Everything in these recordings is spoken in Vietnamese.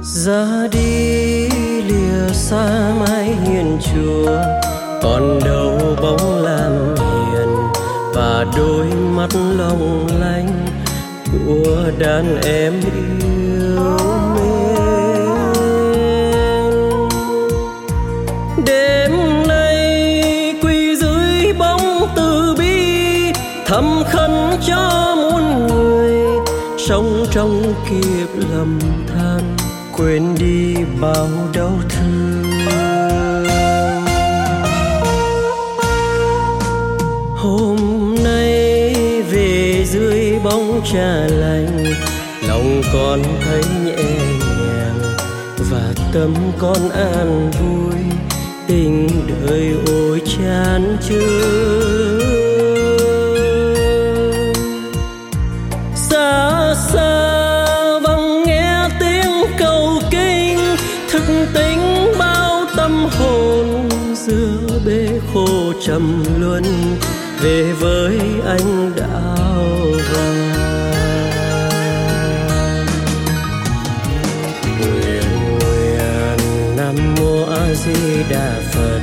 Ra đi lìa xa mái hiên chùa, còn đâu bóng làm hiền và đôi mắt long lanh của đàn em yêu mến. Đêm nay quỳ dưới bóng từ bi, thầm khấn cho muôn người sống trong kiếp lầm than, quên đi bao đau thương. Hôm nay về dưới bóng trà lành, lòng con thấy nhẹ nhàng và tâm con an vui, tình đời ôi chan chứa. Xa xa vang nghe tiếng cầu kinh, thức tỉnh bao tâm hồn giữa bể khổ trầm luân, về với anh đạo vàng. Nguyện nguyện Nam Mô A Di Đà Phật,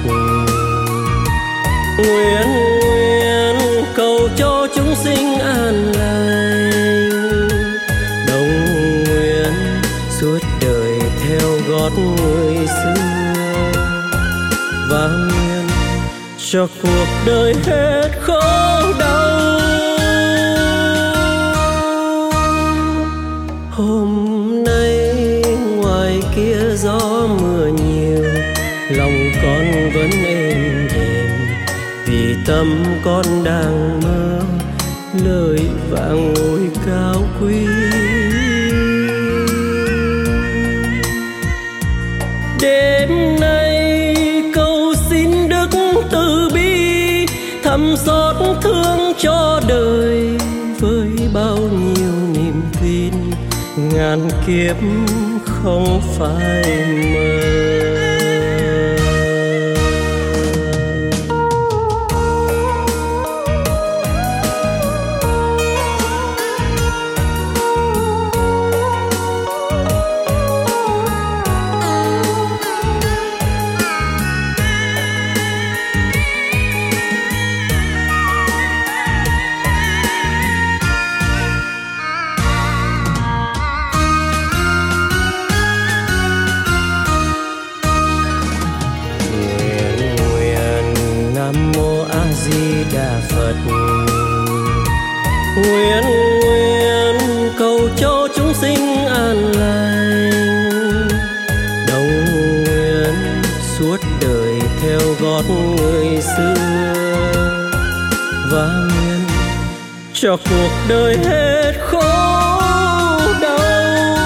nguyện nguyện cầu cho chúng sinh an lành, đồng nguyện suốt đời theo gót người xưa, và nguyện cho cuộc đời hết khổ đau. Hôm nay ngoài kia gió mưa nhiều, lòng con vẫn êm đềm, vì tâm con đang mơ lời vang ngôi cao quý. Đêm nay cầu xin Đức từ bi, thầm xót thương cho đời với bao nhiêu niềm tin, ngàn kiếp không phải mơ. Nguyện nguyện cầu cho chúng sinh an lành, đồng nguyện suốt đời theo gót người xưa, và nguyện cho cuộc đời hết khổ đau.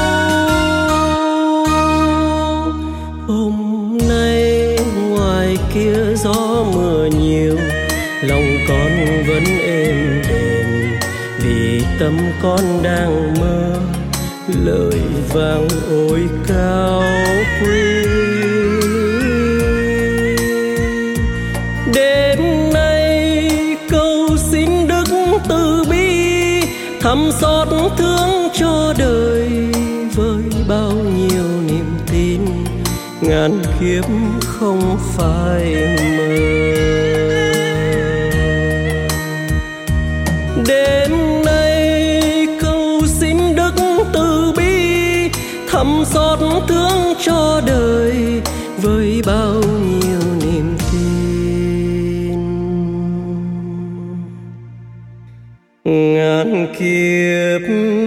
Hôm nay ngoài kia gió mưa nhiều, lòng con vẫn êm đềm, vì tâm con đang mơ lời vang ôi cao quý. Đêm nay cầu xin Đức từ bi, thầm xót thương cho đời với bao nhiêu niềm tin, ngàn kiếp không phải mơ. Đêm nay cầu xin Đức từ bi, thầm xót thương cho đời với bao nhiêu niềm tin, ngàn kiếp